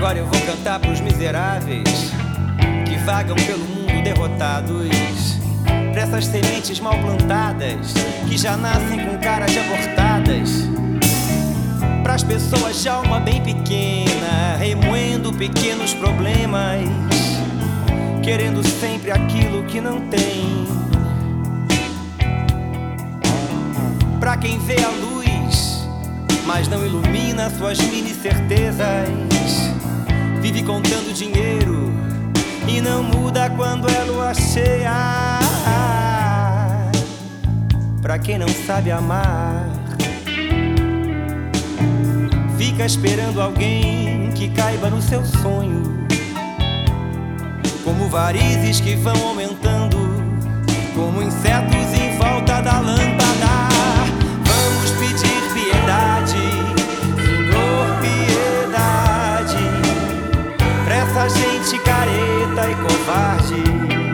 Agora eu vou cantar pros miseráveis que vagam pelo mundo derrotados, pra essas sementes mal plantadas que já nascem com cara de abortadas, pras pessoas de alma bem pequena, remoendo pequenos problemas, querendo sempre aquilo que não tem. Pra quem vê a luz, mas não ilumina suas mini certezas, vive contando dinheiro e não muda quando é lua cheia. Pra quem não sabe amar, fica esperando alguém que caiba no seu sonho, como varizes que vão aumentando, como insetos em volta da lâmpada. Vamos pedir piedade, Senhor, piedade, pra essa gente careta e covarde.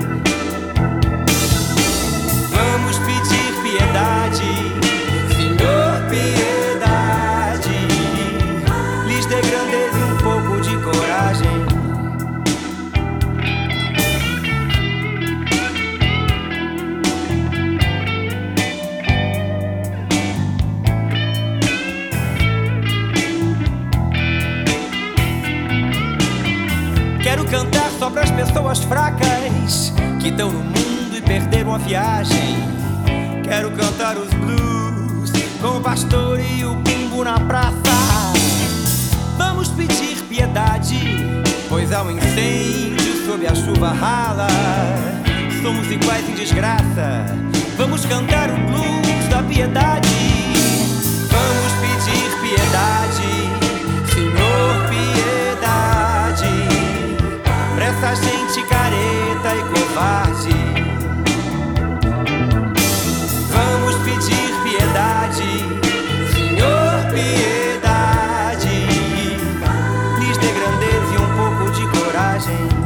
Vamos pedir piedade, Senhor, piedade, lhes dê grandeza e um pouco de coragem. Quero cantar só pras pessoas fracas que estão no mundo e perderam a viagem. Quero cantar os blues com o pastor e o bumbo na praça. Vamos pedir piedade, pois há um incêndio sob a chuva rala. Somos iguais em desgraça. Vamos cantar o blues da piedade. Vamos pedir piedade, Senhor, piedade, pra essa gente careta e covarde. Vamos pedir piedade, Senhor, piedade, lhes dê grandeza e um pouco de coragem.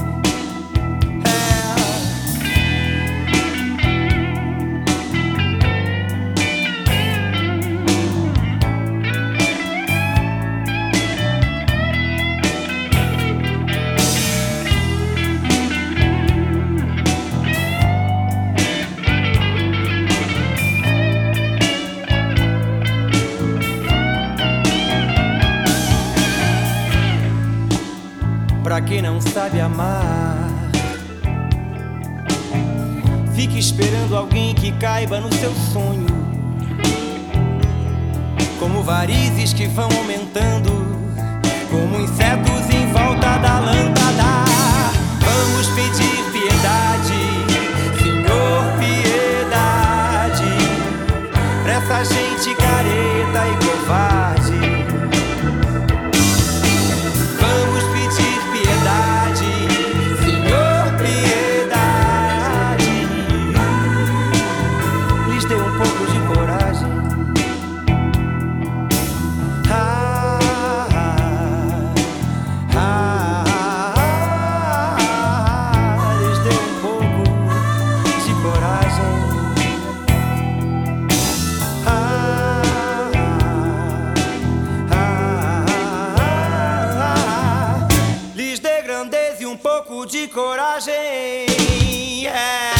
Pra quem não sabe amar, fique esperando alguém que caiba no seu sonho, como varizes que vão aumentando, como insetos em volta da lâmpada. Vamos pedir piedade, Senhor, piedade, pra essa gente careta e covarde. Grandeza e um pouco de coragem.